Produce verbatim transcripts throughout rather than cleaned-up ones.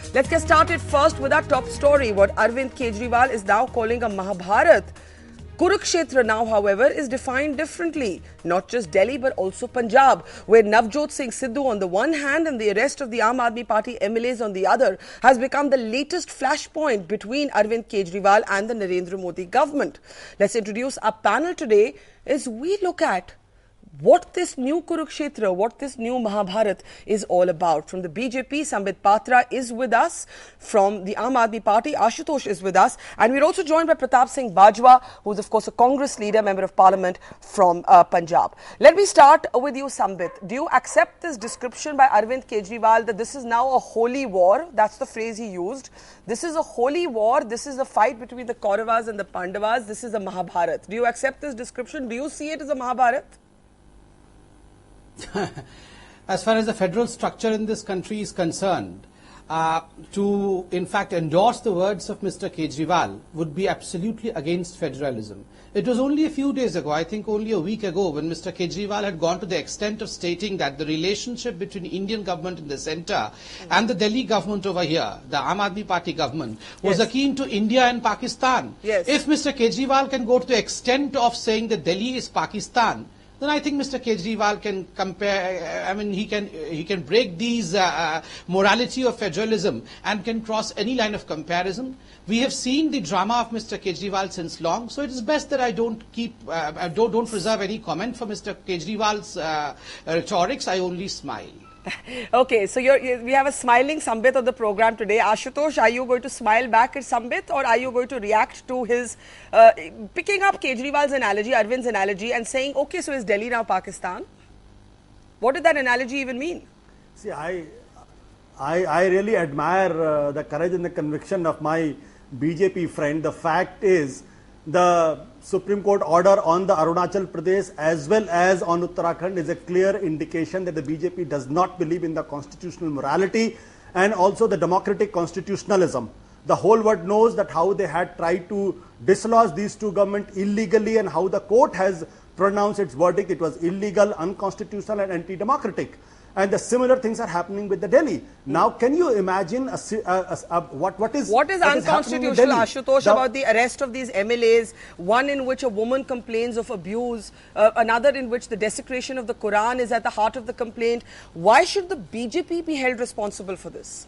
Let's get started first with our top story, what Arvind Kejriwal is now calling a Mahabharat. Kurukshetra now, however, is defined differently. Not just Delhi, but also Punjab, where Navjot Singh Sidhu on the one hand and the arrest of the Aam Aadmi Party M L As on the other has become the latest flashpoint between Arvind Kejriwal and the Narendra Modi government. Let's introduce our panel today as we look at what this new Kurukshetra, what this new Mahabharat is all about. From the B J P, Sambit Patra is with us. From the Aam Aadmi Party, Ashutosh is with us. And we're also joined by Pratap Singh Bajwa, who's of course a Congress leader, Member of Parliament from uh, Punjab. Let me start with you, Sambit. Do you accept this description by Arvind Kejriwal that this is now a holy war? That's the phrase he used. This is a holy war. This is a fight between the Kauravas and the Pandavas. This is a Mahabharat. Do you accept this description? Do you see it as a Mahabharat? As far as the federal structure in this country is concerned, uh, to in fact endorse the words of Mister Kejriwal would be absolutely against federalism. It was only a few days ago, I think only a week ago, when Mister Kejriwal had gone to the extent of stating that the relationship between Indian government in the centre mm-hmm. and the Delhi government over here, the Aam Aadmi Party government, was yes. akin to India and Pakistan. Yes. If Mister Kejriwal can go to the extent of saying that Delhi is Pakistan, then I think Mister Kejriwal can compare, I mean, he can he can break these uh, morality of federalism and can cross any line of comparison. We have seen the drama of Mister Kejriwal since long, so it is best that I don't keep, uh, don't, don't preserve any comment for Mister Kejriwal's uh, rhetorics. I only smile. Okay, so you're, you, we have a smiling Sambit on the program today. Ashutosh, are you going to smile back at Sambit, or are you going to react to his uh, picking up Kejriwal's analogy, Arvind's analogy, and saying, okay, so is Delhi now Pakistan? What did that analogy even mean? See, I, I, I really admire uh, the courage and the conviction of my B J P friend. The fact is, the Supreme Court order on the Arunachal Pradesh as well as on Uttarakhand is a clear indication that the B J P does not believe in the constitutional morality and also the democratic constitutionalism. The whole world knows that how they had tried to dislodge these two governments illegally and how the court has pronounced its verdict. It was illegal, unconstitutional and anti-democratic. And the similar things are happening with the Delhi. Now, can you imagine a, a, a, what, what is What is what unconstitutional, is Ashutosh, the, about the arrest of these M L As, one in which a woman complains of abuse, uh, another in which the desecration of the Quran is at the heart of the complaint? Why should the B J P be held responsible for this?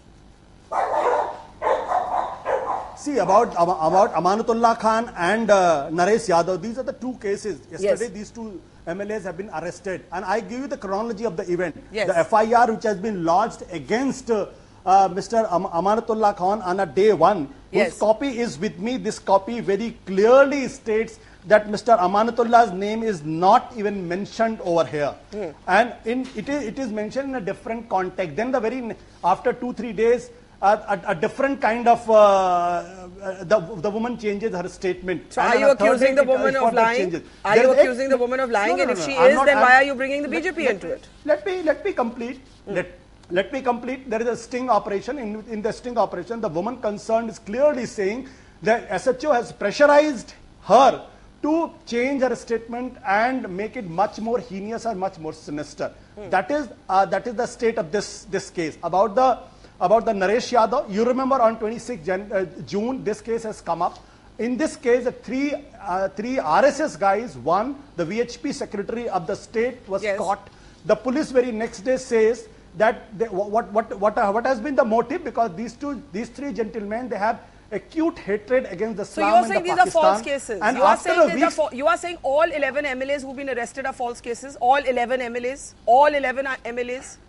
See, about, about Amanatullah Khan and uh, Naresh Yadav, these are the two cases. Yesterday, yes. these two M L As have been arrested. And I give you the chronology of the event. Yes. The F I R which has been lodged against uh, uh, Mister Am Amanatullah Khan on a day one, yes. whose copy is with me. This copy very clearly states that Mister Amanatullah's name is not even mentioned over here. Mm. And in, it, is, it is mentioned in a different context. Then the very, after two, three days, Uh, a, a different kind of, uh, uh, the, the woman changes her statement. So are you accusing the woman of lying? Are you accusing the woman of lying? And if she is, then why are you bringing the B J P into it? Let me, let me complete. Mm. Let, let me complete. There is a sting operation. In, in the sting operation, the woman concerned is clearly saying that S H O has pressurized her to change her statement and make it much more heinous or much more sinister. Mm. That is, uh, that is the state of this, this case. About the About the Naresh Yadav, you remember on twenty-sixth June, this case has come up. In this case, the three, uh, three R S S guys, one, the V H P secretary of the state was yes. caught. The police very next day says that they, what, what, what, uh, what has been the motive, because these two, these three gentlemen, they have acute hatred against the Islam. So you are saying the these Pakistan. Are false cases. And you, are after saying week, are you are saying all eleven M L As who've been arrested are false cases? All eleven M L As? All eleven M L As?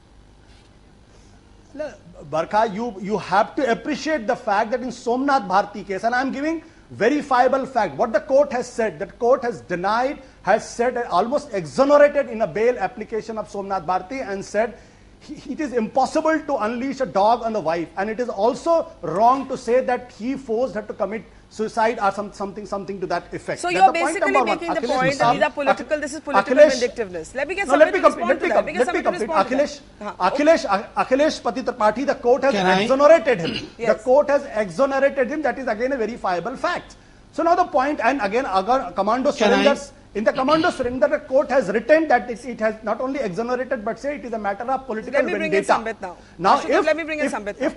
Barkha, you, you have to appreciate the fact that in Somnath Bharti case, and I am giving verifiable fact, what the court has said, that court has denied, has said, almost exonerated in a bail application of Somnath Bharti and said, it is impossible to unleash a dog on the wife, and it is also wrong to say that he forced her to commit suicide or some, something something to that effect. So you're basically making the point that these are political, this is political Akhilesh, vindictiveness. Let me get no, somebody let me to complete, respond to that. let me, let me complete. Akhilesh, uh-huh. Akhilesh, Akhilesh Patitripathi, the court has Can exonerated I? him. Yes. The court has exonerated him. That is again a verifiable fact. So now the point, and again, again commando surrenders. In the commando surrender, the court has written that it, it has not only exonerated but say it is a matter of political let me vendetta. Bring in Sambit now. Now, Ashutosh, if, let me bring in if, Sambit if,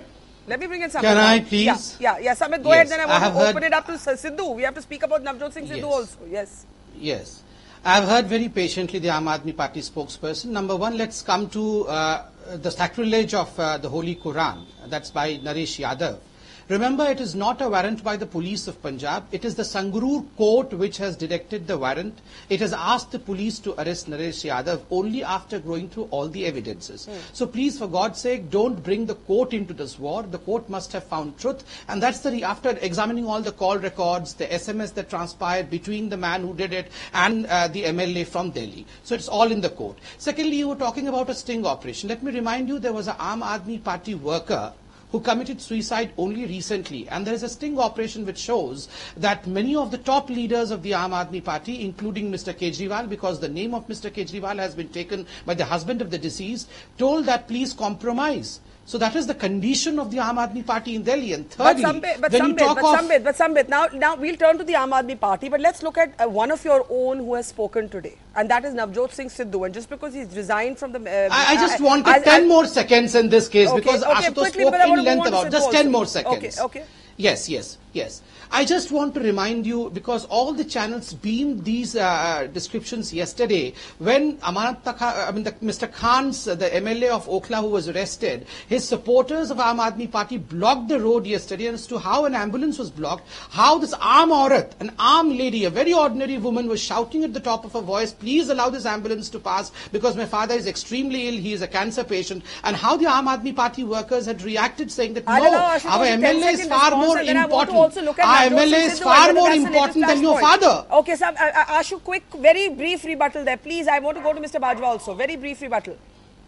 Let me bring in Samit. Can I now. please? Yeah, yeah, yeah. Samit, go Yes, ahead. Then I I want have to open heard- it up to Sidhu. We have to speak about Navjot Singh Sidhu Yes. also. Yes. Yes. I've heard very patiently the Aam Aadmi Party spokesperson. Number one, let's come to uh, the sacrilege of uh, the Holy Quran. That's by Naresh Yadav. Remember, it is not a warrant by the police of Punjab. It is the Sangrur court which has directed the warrant. It has asked the police to arrest Naresh Yadav only after going through all the evidences. Mm. So please, for God's sake, don't bring the court into this war. The court must have found truth. And that's the, after examining all the call records, the S M S that transpired between the man who did it and uh, the M L A from Delhi. So it's all in the court. Secondly, you were talking about a sting operation. Let me remind you, there was an Aam Aadmi Party worker who committed suicide only recently. And there is a sting operation which shows that many of the top leaders of the Aam Aadmi Party, including Mister Kejriwal, because the name of Mister Kejriwal has been taken by the husband of the deceased, told that please compromise. So that is the condition of the Aam Aadmi Party in Delhi. And thirdly, but Sambit, but when Sambit, you talk but of... Sambit, but Sambit, now, now we'll turn to the Aam Aadmi Party, but let's look at uh, one of your own who has spoken today, and that is Navjot Singh Sidhu. And just because he's resigned from the... Uh, I, I just uh, wanted I, ten I, more seconds in this case okay, because okay, Ashutosh quickly, spoke but I want in to move length on to about... Sidhu Just also. ten more seconds. Okay, okay. Yes, yes, yes. I just want to remind you, because all the channels beamed these uh, descriptions yesterday, when Amanat Khan, I mean, the, Mister Khan's, uh, the M L A of Okhla who was arrested, his supporters of Aam Aadmi Party blocked the road yesterday, and as to how an ambulance was blocked, how this Aam Aurat, an Aam lady, a very ordinary woman, was shouting at the top of her voice, please allow this ambulance to pass because my father is extremely ill, he is a cancer patient, and how the Aam Aadmi Party workers had reacted saying that I no, know, Ashutosh, our M L A is far more important. Also look at Our M L A is far more important than your father. Okay, sir, uh, uh, Ashu, quick, very brief rebuttal there. Please, I want to go to Mister Bajwa also. Very brief rebuttal.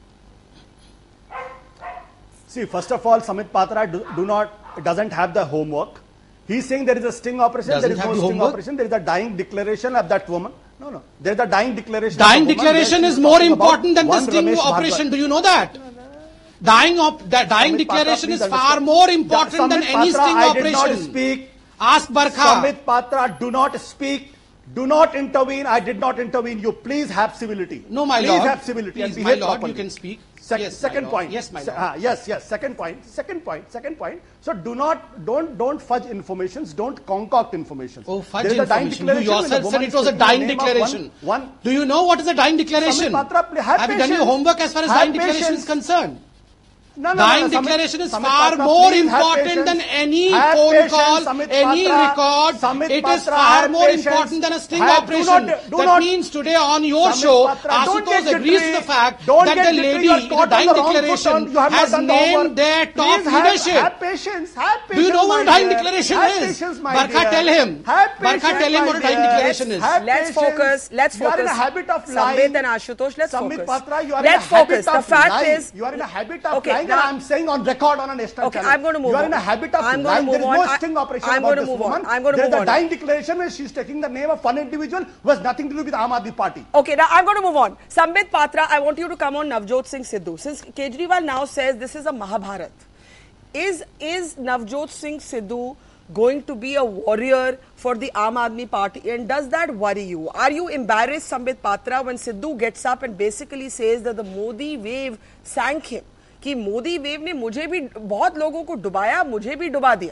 See, first of all, Samit Patra do, do not, doesn't have the homework. He's saying there is a sting operation, Doesn't there is have no the sting homework? operation, there is a dying declaration of that woman. No, no, there is a dying declaration. Dying of a woman declaration where is she's more talking about important than the one sting Ramesh operation. Bhardwaj. Do you know that? Dying, op that dying Samit Patra, declaration please is far understand. more important Samit than any Patra, sting I operation. did not speak. Ask Barkha. Samit Patra, do not speak. Do not intervene. I did not intervene. You please have civility. No, my please lord. Please have civility Please, and my behave lord, properly. you can speak. Sec Yes, second my lord. point. Yes, my Se lord. uh, yes, yes. Second point. Second point. Second point. So do not, don't, don't fudge informations. Don't concoct information. Oh, fudge There is a dying information. You declaration when yourself a said woman it is was a taking the dying name of declaration. One, one. Do you know what is a dying declaration? Samit Patra, have Have you done your patience. homework as far as Have dying declaration patience. is concerned? No, no, Dying no, no, Samit- declaration is Samit far Patra, more please have important patience. than any Have phone patience, call, Samit any Patra. record. Samit It is Patra, far have more patience. important than a sting Have- do operation. not- do that not- means today on your Samit show, Patra, don't Ashutosh get agrees jittery. to the fact Don't that get the jittery. lady You are in a caught on dying the wrong foot declaration on- you have not has done the named homework. their top Please have- leadership. Have patience. Have patience. Do you know what a my dying dear. declaration have is? Patience, my Barkha, dear. tell him. Have Barkha, patience, tell him my what a dying dear. declaration is. Have Let's patience. focus. Let's You are in a focus. habit of lying. Sambit and Ashutosh, let's Samit focus. Patra, you are Let's in a habit focus. The of fact lying. is, You are in a habit of Okay, lying, now- and I'm saying on record on a national Okay, channel. I'm going to move You are on. in a habit of I'm going to lying. There move is no on. I- sting operation I'm about going to this move on. woman. I'm going to There is move a on. dying declaration where she's taking the name of one individual who has nothing to do with Aam Aadmi Party. Okay, now I'm going to move on. Sambit Patra, I want you to come on Navjot Singh Sidhu. Since Kejriwal now says this is a Mahabharat, is, is Navjot Singh Sidhu going to be a warrior for the Aam Aadmi Party? And does that worry you? Are you embarrassed, Sambit Patra, when Sidhu gets up and basically says that the Modi wave sank him? कि Modi wave ने मुझे भी बहुत लोगों को डुबाया, मुझे भी डुबा दिया.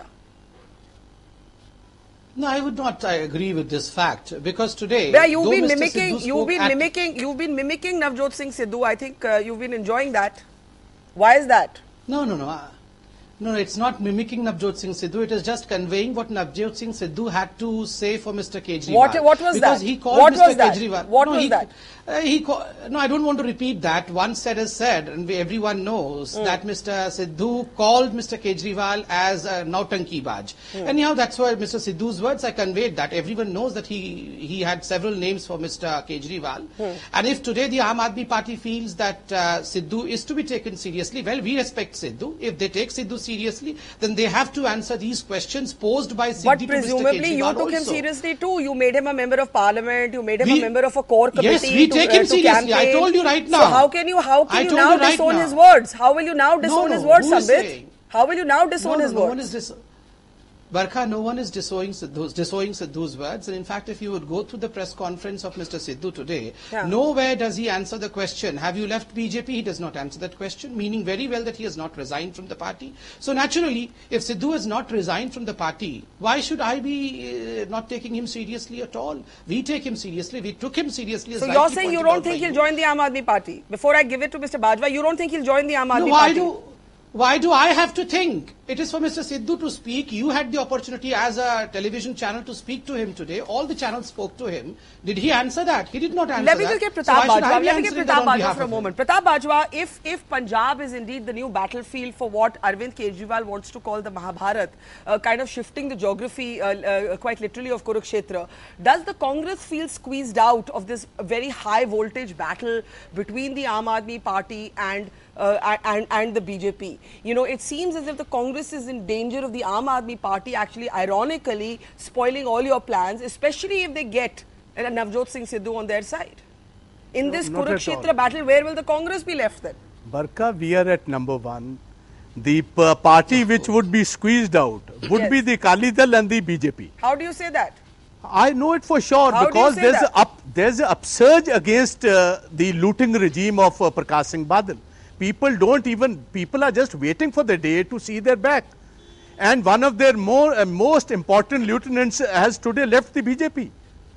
No, I would not I agree with this fact because today, Yeah, you've though been Mister mimicking, Sidhu you've spoke been at- mimicking, you've been mimicking Navjot Singh Sidhu. I think uh, you've been enjoying that. Why is that? No, no, no. Uh, No, no, it's not mimicking Navjot Singh Sidhu. It is just conveying what Navjot Singh Sidhu had to say for Mister Kejriwal. What- what was because that? he called What Mister was that? Kejriwal. What no, was he, that? Uh, he call, no, I don't want to repeat that. Once said is said, and we, everyone knows Mm. that Mister Sidhu called Mister Kejriwal as a nautanki baj. Mm. Anyhow, that's why Mister Sidhu's words I conveyed that. Everyone knows that he he had several names for Mister Kejriwal. Mm. And if today the Aam Aadmi Party feels that uh, Sidhu is to be taken seriously, well, we respect Sidhu. If they take Sidhu seriously, then they have to answer these questions posed by Sidhu But to Mister presumably you Kejriwal took him also. seriously too. You made him a member of parliament. You made him We- a member of a core committee. Yes, we to, take uh, him to seriously. I campaign. told you right So now. how can you how can I you told now you right disown now. his words? How will you now disown no, his words, who is Sambit? saying? How will you now disown no, no, his no words? one is dis- Barkha, no one is disowning Sidhu's, disowning Sidhu's words. And in fact, if you would go through the press conference of Mister Sidhu today, yeah. nowhere does he answer the question, have you left B J P? He does not answer that question, meaning very well that he has not resigned from the party. So naturally, if Sidhu has not resigned from the party, why should I be uh, not taking him seriously at all? We take him seriously. We took him seriously. So you're saying you don't think he'll join the Aam Aadmi Party? Before I give it to Mister Bajwa, you don't think he'll join the Aam Aadmi no, why Party? Do, why do I have to think? It is for Mister Sidhu to speak. You had the opportunity as a television channel to speak to him today. All the channels spoke to him. Did he answer that? He did not answer that. Let me just get Pratap so Bajwa. Let me get Pratap Bajwa for a moment. Him? Pratap Bajwa, if, if Punjab is indeed the new battlefield for what Arvind Kejriwal wants to call the Mahabharat, uh, kind of shifting the geography uh, uh, quite literally of Kurukshetra, does the Congress feel squeezed out of this very high voltage battle between the Aam Aadmi Party and Uh, and, and the B J P? You know, it seems as if the Congress is in danger of the Aam Aadmi Party actually ironically spoiling all your plans, especially if they get uh, Navjot Singh Sidhu on their side. In no, this Kurukshetra battle, where will the Congress be left then? Barkha, we are at number one. The uh, party which would be squeezed out would yes. be the Akali Dal and the B J P. How do you say that? I know it for sure. How because do you say there's that? a up, there's an upsurge against uh, the looting regime of uh, Prakash Singh Badal. People don't even, people are just waiting for the day to see their back. And one of their more uh, most important lieutenants has today left the B J P.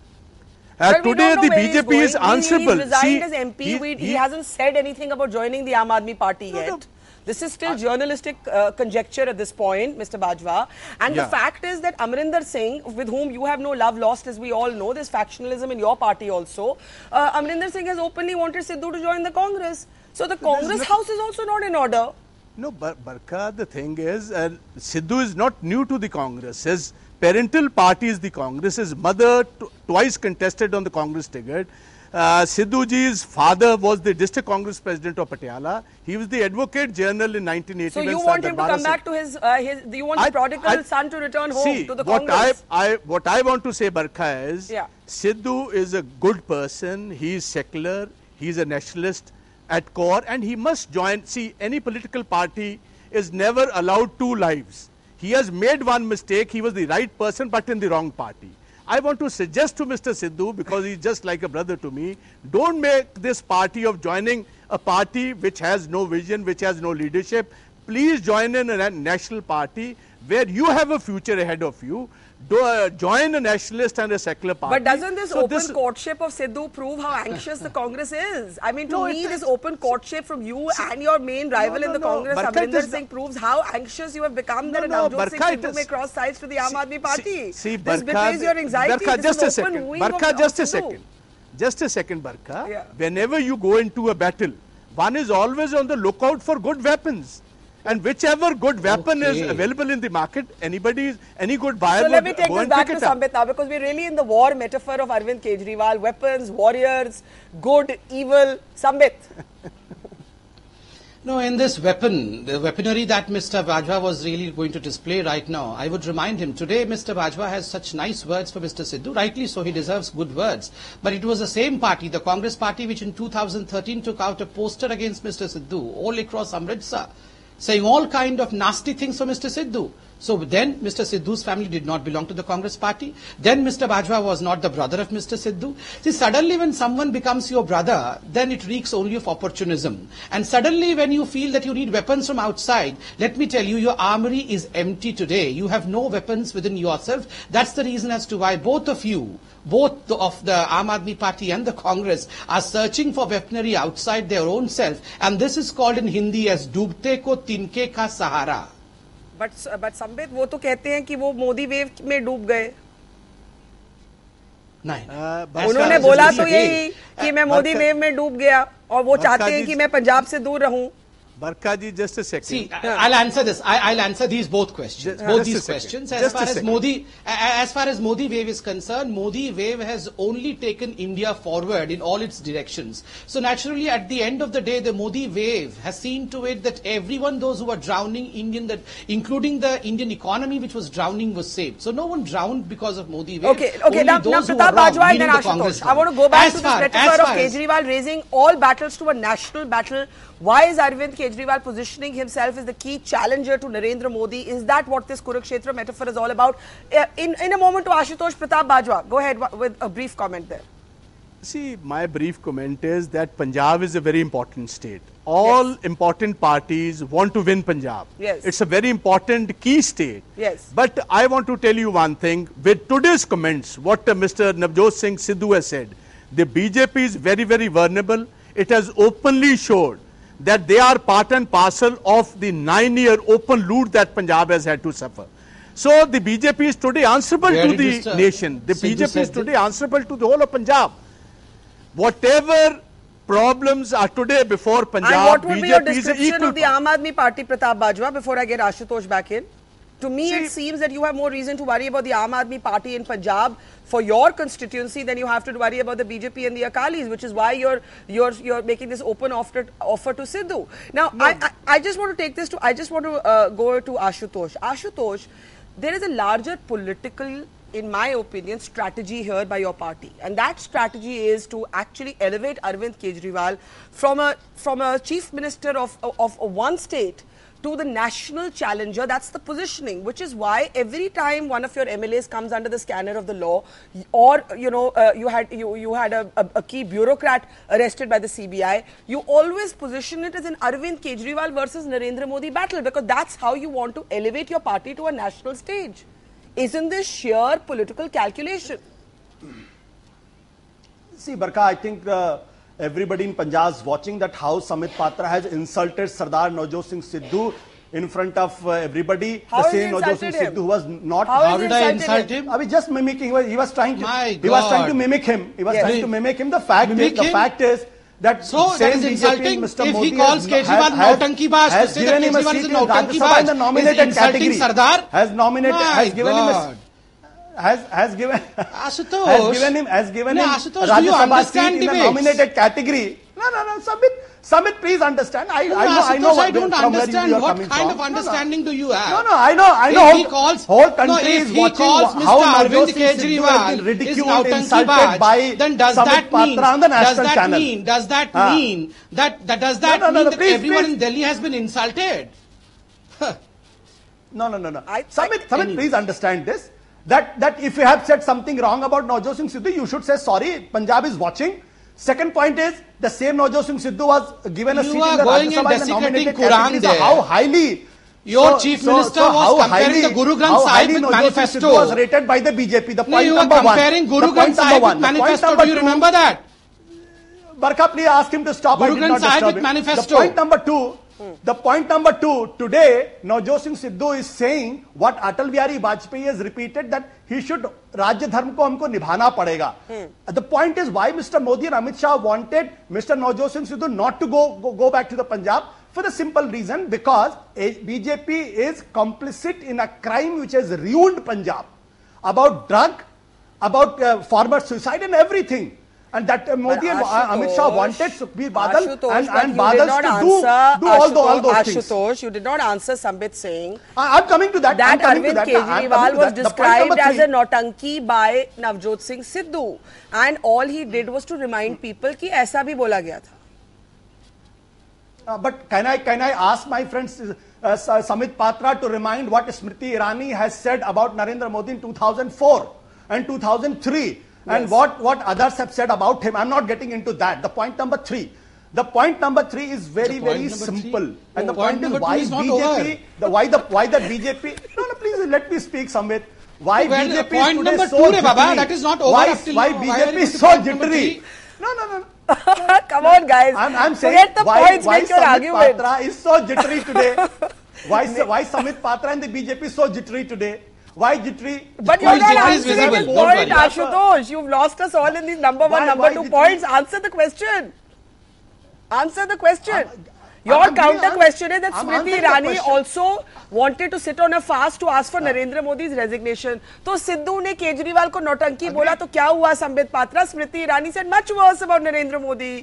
Uh, well, today the B J P is answerable. He, he's resigned See, as M P. he, we, he, he hasn't said anything about joining the Aam Aadmi Party no, yet. no. This is still journalistic uh, conjecture at this point, Mister Bajwa. And yeah. the fact is that Amrinder Singh, with whom you have no love lost, as we all know, there's factionalism in your party also. Uh, Amrinder Singh has openly wanted Sidhu to join the Congress. So the Congress house is also not in order. No, Bar Barkha, the thing is, uh, Sidhu is not new to the Congress. His parental party is the Congress. His mother twice contested on the Congress ticket. Uh, Sidhuji's father was the district Congress president of Patiala. He was the advocate general in nineteen eighty. So you want him to come back to his, uh, his you want I, the prodigal I, son to return home see, to the what Congress? I, I, what I want to say, Barkha, is yeah. Sidhu is a good person. He is secular. He is a nationalist at core, and he must join. See, any political party is never allowed two lives. He has made one mistake. He was the right person, but in the wrong party. I want to suggest to Mister Sidhu, because he's just like a brother to me, don't make this party of joining a party which has no vision, which has no leadership. Please join in a national party where you have a future ahead of you. Do, uh, join a nationalist and a secular party. But doesn't this so open this courtship of Sidhu prove how anxious the Congress is? I mean, to no, me, it, this open courtship from you see, and your main rival no, no, in the no. Congress, Barkha, Amrinder is Singh, proves how anxious you have become that no, a no, Navjot Singh Barkha, Sidhu may cross sides to the Aam Aadmi Party. See, see this Barkha, betrays your anxiety. Barkha, this just is a open second. wooing Barkha, of, just of a second. Just a second, Barkha. Yeah. Whenever you go into a battle, one is always on the lookout for good weapons. And whichever good weapon okay. is available in the market, anybody, any good buyer So would let me take go this and back pick to it up. Sambit now, because we're really in the war metaphor of Arvind Kejriwal. Weapons, warriors, good, evil. Sambit. No, in this weapon, the weaponry that Mister Bajwa was really going to display right now, I would remind him, today Mister Bajwa has such nice words for Mister Sidhu, rightly so, he deserves good words. But it was the same party, the Congress party, which in two thousand thirteen took out a poster against Mister Sidhu all across Amritsar, saying all kind of nasty things for Mister Sidhu. So then Mister Sidhu's family did not belong to the Congress party. Then Mister Bajwa was not the brother of Mister Sidhu. See, suddenly when someone becomes your brother, then it reeks only of opportunism. And suddenly when you feel that you need weapons from outside, let me tell you, your armory is empty today. You have no weapons within yourself. That's the reason as to why both of you, both the, of the Aam Aadmi Party and the Congress, are searching for weaponry outside their own self. And this is called in Hindi as डूबते को तिनके का सहारा. But but Sambit, वो तो कहते हैं कि वो मोदी वेव में डूब गए. नहीं, उन्होंने बोला तो यही कि मैं मोदी वेव में डूब गया और वो चाहते हैं कि मैं पंजाब से दूर रहूं. Barkha ji, just a second. See, I'll answer this. I, I'll answer these both questions. Just, both just these questions. As just far as Modi, as far as Modi wave is concerned, Modi wave has only taken India forward in all its directions. So naturally, at the end of the day, the Modi wave has seen to it that everyone, those who were drowning, Indian, that including the Indian economy, which was drowning, was saved. So no one drowned because of Modi wave. Okay, okay. Only Now, now those who were Pratap wrong, Bajwa and then meaning the Congress Ashutosh. I want to go back as to far, this metaphor of as, Kejriwal raising all battles to a national battle. Why is Arvind Kejriwal Kejriwal positioning himself as the key challenger to Narendra Modi. Is that what this Kurukshetra metaphor is all about? Uh, in, in a moment to Ashutosh Pratap Bajwa. Go ahead with a brief comment there. See, my brief comment is that Punjab is a very important state. All yes. important parties want to win Punjab. Yes. It's a very important key state. Yes. But I want to tell you one thing. With today's comments, what uh, Mister Navjot Singh Sidhu has said, the B J P is very, very vulnerable. It has openly showed that they are part and parcel of the nine-year open loot that Punjab has had to suffer. So the B J P is today answerable Where to the Mister nation. The Sidhu B J P is today answerable to the whole of Punjab. Whatever problems are today before Punjab, and what would B J P be your description of the part. Aam Aadmi Party, Pratap Bajwa, before I get Ashutosh back in? To me, See, it seems that you have more reason to worry about the Aam Aadmi Party in Punjab for your constituency than you have to worry about the B J P and the Akalis, which is why you're you're you're making this open offer offer to Sidhu. Now, no. I, I I just want to take this to I just want to uh, go to Ashutosh. Ashutosh, there is a larger political, in my opinion, strategy here by your party, and that strategy is to actually elevate Arvind Kejriwal from a from a chief minister of of, of one state to the national challenger. That's the positioning, which is why every time one of your M L As comes under the scanner of the law, or you know uh, you had you you had a, a, a key bureaucrat arrested by the C B I, you always position it as an Arvind Kejriwal versus Narendra Modi battle, because that's how you want to elevate your party to a national stage. Isn't this sheer political calculation? See, Barkha, I think uh, everybody in Punjab is watching that how Samit Patra has insulted Sardar Navjot Singh Sidhu in front of uh, everybody. How the same Navjot Singh Sidhu was not. How, how did I insult him? him? I was just mimicking. He was, he was trying to. My he God. was trying to mimic him. He was yes. trying to mimic him. The fact mimic is, the him? fact is that so same that is B J P insulting. Mister If Modi he calls has, Kejriwal has, Nautanki Baj, has to say given that him a Kejriwal seat is in a Rajya Nautanki Sabha in the Baj, nominated is insulting category. Sardar? Has nominated. My has given God. him a. Has has given Ashutosh, has given him has given no, him Ashutosh, Rajya Sabha seat in debates? the nominated category. No, no, no, Samit, Samit, please understand. I, no, I know, Ashutosh, I know what, I don't from where understand you are what coming kind from. of understanding no, no. do you have? No, no, I know, I know. If Whole, he calls, whole country no, if is he watching calls how Mister Navjot Arvind Singh Sidhu has Kejriwal been is ridiculed, Nautanki insulted Baj, by then does Samit that mean, Patra on the does national that channel. mean, does that Ah. mean that, that does that No, no, no, mean no, that please, everyone please. in Delhi has been insulted? No, no, no, no. I- Samit, I- Samit, anyway. please understand this. That that if you have said something wrong about Navjot Singh Sidhu, you should say sorry. Punjab is watching. Second point is the same Navjot Singh Sidhu was given a You seat are in the going Rajya and Sabha in the desecrating nominated Quran category. So there. how highly Your so, chief so, minister so was how comparing highly, the Guru Granth how Sahib highly with Navjot Singh manifesto. Sidhu was rated by the B J P. The No, point you were number one. comparing The Guru point Granth number Sahib one. with The point manifesto. number Do you two- remember that? Barkha, please ask him to stop. Guru I did Granth not Sahib disturb with him. manifesto. The point number two, the point number two, today, Navjot Singh Sidhu is saying what Atal Bihari Vajpayee has repeated, that he should, Rajya Dharma ko humko nibhana padega. The point is why Mister Modi and Amit Shah wanted Mister Navjot Singh Sidhu not to go, go, go back to the Punjab, for the simple reason because B J P is complicit in a crime which has ruined Punjab, about drug, about uh, farmer suicide and everything. And that uh, Modi and uh, Amit Shah wanted Sukhbir Badal Ashutosh, and, but and you Badal did not to do, answer, do all, the, all those Ashutosh, things. Ashutosh, you did not answer Sambit saying I, I'm coming to that. that I'm coming Arvind to that. I'm coming Kejriwal to was that. The point described number as three- a nautanki by Navjot Singh Sidhu, and all he did was to remind people कि ऐसा भी बोला गया था. Uh, but can I can I ask my friends uh, Samit Patra to remind what Smriti Irani has said about Narendra Modi in two thousand four and two thousand three, and Yes. what what others have said about him? I'm not getting into that. The point number three. The point number three is very The point very number simple, three? and the Point point, number is two why is not B J P, over. the why the why the B J P. No, no, please let me speak, Samit. Why Well, B J P point is today number so two, re Baba, jittery? that is not over Why, up till why now. B Why J are P you is to so point number jittery? three? No, no, no. Come on, guys. I'm, I'm saying Forget the why, points, why make your Samit argument. Patra is so jittery today. why, why Samit Patra and the B J P is so jittery today? Why jittery? But why you're not jittery is answering visible, his don't point, worry. Ashutosh. You've lost us all in these number one, Why- number why two jittery? points. Answer the question. Answer the question. I'm- Your I'm giving counter an- question is that I'm Smriti answering the Irani question. also wanted to sit on a fast to ask for Narendra Modi's resignation. तो सिद्धू ने केजरीवाल को नौटंकी बोला तो क्या हुआ Sambit Patra? Smriti Irani said much worse about Narendra Modi.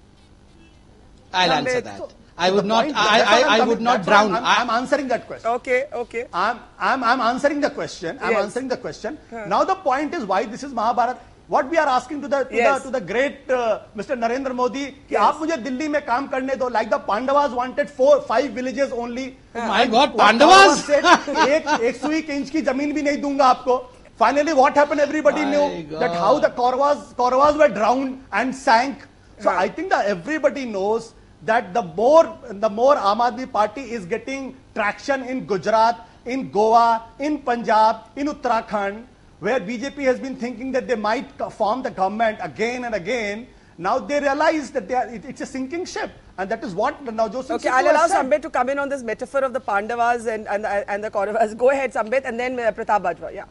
I'll Sambit. answer that. I would The not, point- I, that's what I, I'm I coming- would not that's what I'm- drown. I'm, I- I'm answering that question. Okay, okay. I'm, I'm, I'm answering the question. I'm Yes. answering the question. Now the point is why this is Mahabharat. What we are asking to the to Yes. the to the great uh, Mister Narendra Modi कि Yes. आप मुझे दिल्ली में काम करने दो, like the Pandavas wanted four five villages only. Oh my God, What Pandavas! said, एक एक सुई के इंच की जमीन भी नहीं दूंगा आपको. Finally, what happened? Everybody My knew God. that how the Kauravas Kauravas were drowned and sank. So I think that everybody knows that the more the more Aam Aadmi Party is getting traction in Gujarat, in Goa, in Punjab, in Uttarakhand, where B J P has been thinking that they might form the government again and again. Now they realize that they are, it, it's a sinking ship, and that is what Navjot Singh Okay, Sidhu I'll allow has said. Sambit to come in on this metaphor of the Pandavas and, and, and the Kauravas. Go ahead, Sambit, and then uh, Pratap Bajwa. Yeah.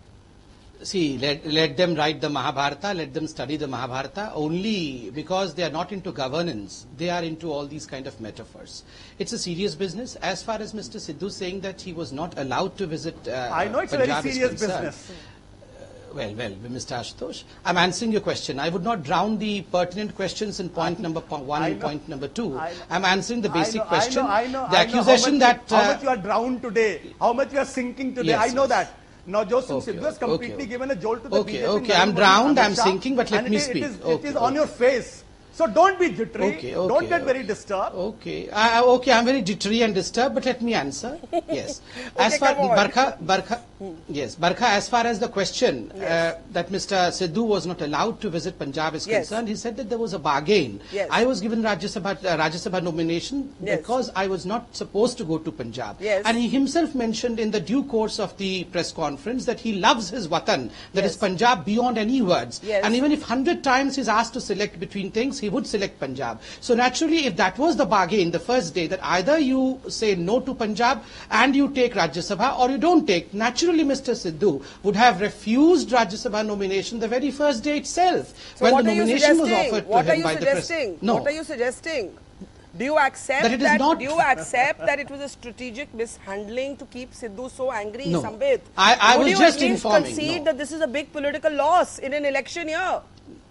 See, let, let them write the Mahabharata, let them study the Mahabharata. Only because they are not into governance, they are into all these kind of metaphors. It's a serious business. As far as Mister Sidhu saying that he was not allowed to visit uh, I know it's Punjab a very is serious concerned, business. Well, well, Mister Ashutosh, I'm answering your question. I would not drown the pertinent questions in point number po- one I and know. point number two. I know. I'm answering the basic I know, question. I know, I know, the I know accusation how much, that... how uh, much you are drowned today, how much you are sinking today. Yes, I know yes. that. Navjot Singh Okay, Sidhu has okay, completely okay. given a jolt to the Okay, B J P. okay, Narendra I'm Modi, drowned, Amit I'm Shah, sinking, but let and me it, speak. It is, Okay, it is on okay. your face. So don't be jittery. Okay, Don't okay, get very okay. disturbed. Okay, I, I- okay, I'm very jittery and disturbed, but let me answer. Yes, as Okay, far come on. Barkha, Barkha, yes, Barkha. As far as the question uh, that Mister Sidhu was not allowed to visit Punjab is Yes. concerned, he said that there was a bargain. Yes. I was given Rajya Sabha, uh, Rajya Sabha nomination Yes. because I was not supposed to go to Punjab. Yes. And he himself mentioned in the due course of the press conference that he loves his watan, that Yes. is Punjab beyond any words. Yes. And even if hundred times he's asked to select between things, he would select Punjab. So naturally, if that was the bargain the first day, that either you say no to Punjab and you take Rajya Sabha or you don't take, naturally Mister Sidhu would have refused Rajya Sabha nomination the very first day itself. So when what the are you nomination was suggesting? offered What to are him you by the press. suggesting? No. What are you suggesting? Do you accept That it is not- do you accept that it was a strategic mishandling to keep Sidhu so angry, No. Sambit? I- I Would was you just at least informing, concede no. that this is a big political loss in an election year?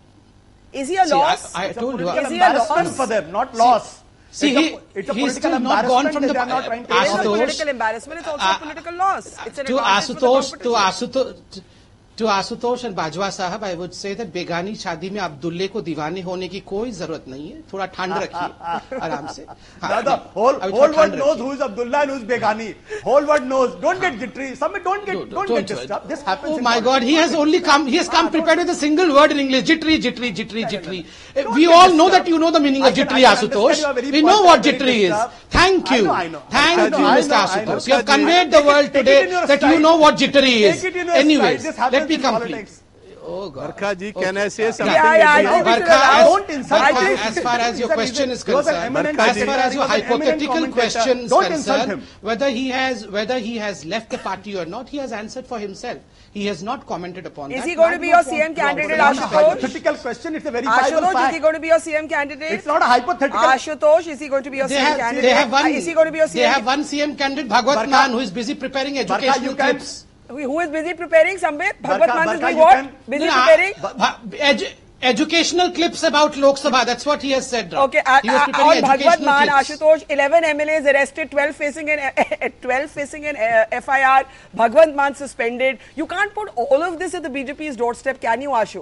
Is he a See, I- loss? I It's a told you. political Is he a embarrassment loss? for them, not loss. See, it's he- a, it's a he's political still not gone embarrassment from that the- they are not trying to It is a Ashutosh- political embarrassment. It's also Uh, a political loss. It's an to advantage for the Asutosh, to competition. Asutosh, to Asutosh and Bajwa Sahab, I would say that बेगानी शादी में अब्दुल्ले को दीवाने होने की कोई जरूरत नहीं है. थोड़ा ठंड रखिए, आराम से. Now the whole, अभी whole थोड़ा world ठंड knows रखिए. who is Abdullah and who is Begani. Whole world knows. Don't get jittery. Somebody don't get, Don't- don't, don't get do it. disturbed. This happens. Oh in my politics. God, he has only come, he has come prepared with a single word in English, jittery, jittery, jittery, jittery. Eh, Don't We get all know disturbed. that you know the meaning I of can- jittery, I can understand Asutosh. you are very We know positive, what very jittery is. disturbed. Thank I you. know, I know. Thank I you, know, I Mister know, I know. Asutosh. You have Barkha ji, conveyed the world take it today in your that you stride. know what jittery is. Take it in your stride. Anyways, This happens let me in complete. politics. Oh God. Barkha ji, can Okay. I say something? Yeah, yeah, I again? think we should Barkha, allow- as- Don't insult Barkha, him. as far as your He's a- question he's is a- he was an concerned, eminent Barkha as ji, far as your he was an eminent hypothetical commentator. question is Don't insult concerned, him. whether he has whether he has left the party or not, he has answered for himself. He has not commented upon Is that. he going to Might be not your want C M to candidate, It's not a Ashutosh? hypothetical question. It's a verifiable Ashutosh, is he fact. going to be your C M candidate? It's not a hypothetical. Ashutosh, is he going to be your They C M have, candidate? they have one. Uh, Is he going to be your C They M? have one C M candidate, Bhagwat Barkha- Man, who is busy preparing Barkha, educational you can- clips. Who who is busy preparing, Sambit? Barkha- Bhagwat Man is Barkha, doing you what? can- Busy No, no, preparing? uh, Bha- edu- educational clips about Lok Sabha. That's what he has said. Rao. Okay, uh, He was uh, preparing on Bhagwat educational Man, clips. Ashutosh, eleven M L As arrested, twelve facing an twelve facing an uh, F I R. Bhagwat Man suspended. You can't put all of this at the B J P's doorstep, can you, Ashu?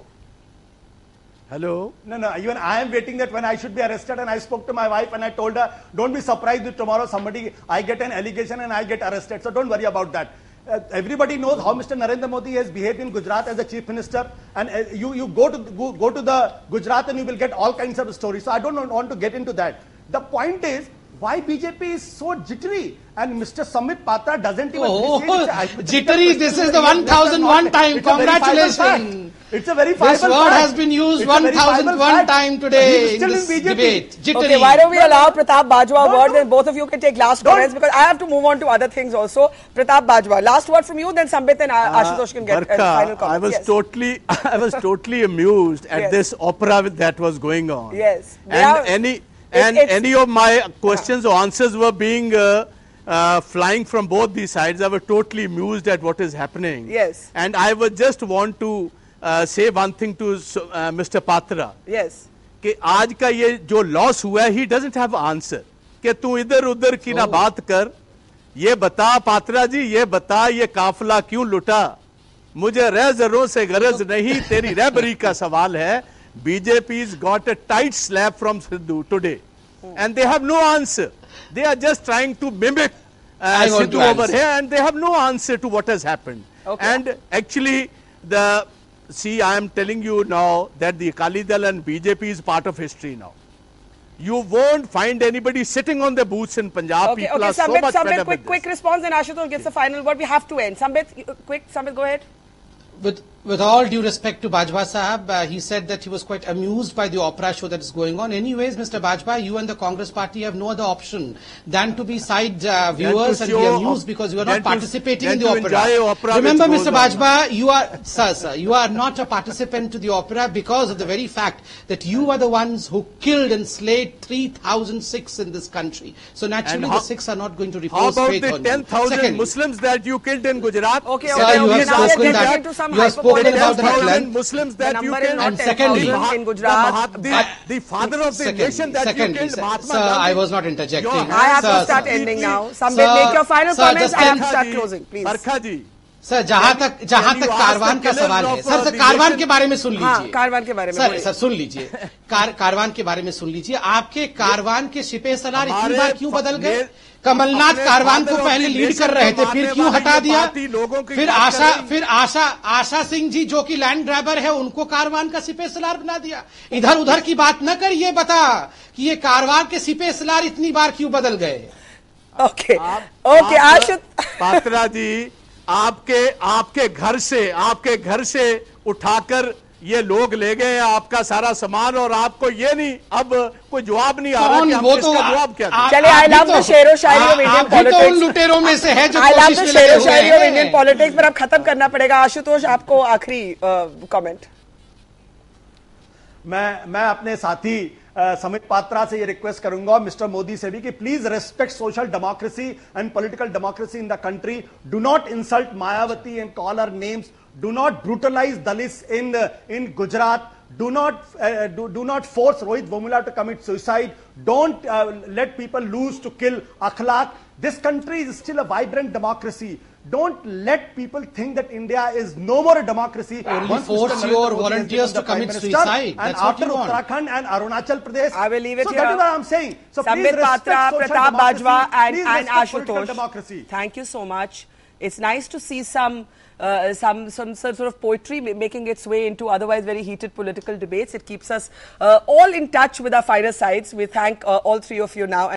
Hello? No, no, even I am waiting that when I should be arrested, and I spoke to my wife and I told her, don't be surprised if tomorrow somebody, I get an allegation and I get arrested. So don't worry about that. Uh, everybody knows how Mister Narendra Modi has behaved in Gujarat as a chief minister, and uh, you, you go to go, go to the Gujarat and you will get all kinds of stories. So I don't want to get into that. The point is, why B J P is so jittery, and Mister Samit Patra doesn't even Oh, appreciate it's a hypothetical jittery, question this is that the he has one left thousand and one not- time. It's a verifiable Congratulations. fact. It's a verifiable This word fact. has been used It's a one verifiable thousand one fact. time today He's in still this B J P. debate. Jittery. Okay, why don't we allow Pratap Bajwa a No, word, no. then both of you can take last Don't. comments, because I have to move on to other things also. Pratap Bajwa, last word from you, then Sambit and uh, Ashutosh can get uh, Barkha, final comments. I was Yes. totally, I was totally amused at Yes. this opera with- that was going on. Yes. They And are- any and it's- any of my questions or answers were being uh, uh, flying from both these sides. I was totally amused at what is happening. Yes. And I would just want to uh, say one thing to uh, Mister Patra. Yes. कि आज का ये जो loss हुआ है, he doesn't have answer. कि तू इधर उधर की ना बात कर, ये बता पात्रा जी, ये बता ये काफिला क्यों लुटा, मुझे रेजरों से गरज नहीं, तेरी रहबरी का सवाल है. B J P's got a tight slap from Sidhu today, and they have no answer. They are just trying to mimic uh, Sidhu over here, and they have no answer to what has happened. Okay. And actually, the see, I am telling you now that the Akali Dal and B J P is part of history now. You won't find anybody sitting on the booths in Punjab. Okay, People okay, are Sambit, so much Sambit, fed up quick, with quick this. response, and Ashutosh gets the final word. We have to end. Sambit, you- quick, Sambit, go ahead. With, with all due respect to Bajwa Sahab, uh, he said that he was quite amused by the opera show that is going on. Anyways, Mister Bajwa, you and the Congress party have no other option than to be side uh, viewers and be amused because you are not participating in the opera. opera Remember, Mister Bajwa, you are, sir, sir, you are not a participant to the opera because of the very fact that you are the ones who killed and slayed three thousand Sikhs in this country. So naturally, how, the Sikhs are not going to repose faith on you. How about the ten thousand Muslims that you killed in Gujarat? Okay, sir, okay, you okay. have Now spoken we are that. getting into some You have spoken about the ten Muslims that the you number is killed. not And secondly, ten thousand in Gujarat. The, the, the father of the secondly, nation that secondly, you killed, sir, Mahatma sir, Gandhi. I was not interjecting. I have sir, to start sir. ending now. Sambit, Sir, make your final sir, comments. just I have to Barkha start ji, closing, please. Barkha ji. Sir जहां तक जहां तक कारवान का सवाल है sir sir Karwan के बारे में सुन लीजिए हाँ, कारवान के बारे में सर सर सुन लीजिए कार, कारवान के बारे में सुन लीजिए आपके कारवान के सिपह सलार इतनी बार क्यों बदल गए कमलनाथ कारवान को पहले लीड कर रहे थे फिर क्यों हटा दिया फिर आशा फिर आशा आशा सिंह जी जो कि लैंड ग्रैबर है उनको कारवान का सिपह सलार बना दिया इधर उधर की बात न कर ये बता कि ये कारवान के सिपह सलार इतनी बार क्यों बदल गए ओके ओके आशुत पात्रा जी आपके आपके घर से आपके घर से उठाकर ये लोग ले गए आपका सारा सामान और आपको ये नहीं अब कोई जवाब नहीं आ रहा कि हम वो इसका तो जवाब क्या दें चलिए आई लव द शेरो शायरी ऑफ इंडियन पॉलिटिक्स तो उन लुटेरों में से है जो आई लव द शेरो शायरी ऑफ इंडियन पॉलिटिक्स पर अब खत्म करना पड़ेगा आशुतोष आपको आखिरी कमेंट मैं मैं अपने साथी समित पात्रा से ये रिक्वेस्ट करूंगा मिस्टर मोदी से भी कि please respect social democracy and political democracy in the country do not insult Mayawati and call her names do not brutalize Dalits in in Gujarat do not uh, do, do not force Rohit Vemula to commit suicide don't uh, let people lose to kill akhlaq this country is still a vibrant democracy don't let people think that India is no more a democracy only force your volunteers to commit suicide and that's after Uttarakhand and Arunachal Pradesh I will leave it so here that is what I'm saying so Sambit Patra Pratap Bajwa and, and Ashutosh democracy. Thank you so much it's nice to see some Uh, some, some some sort of poetry making its way into otherwise very heated political debates. It keeps us uh, all in touch with our finer sides. We thank uh, all three of you now.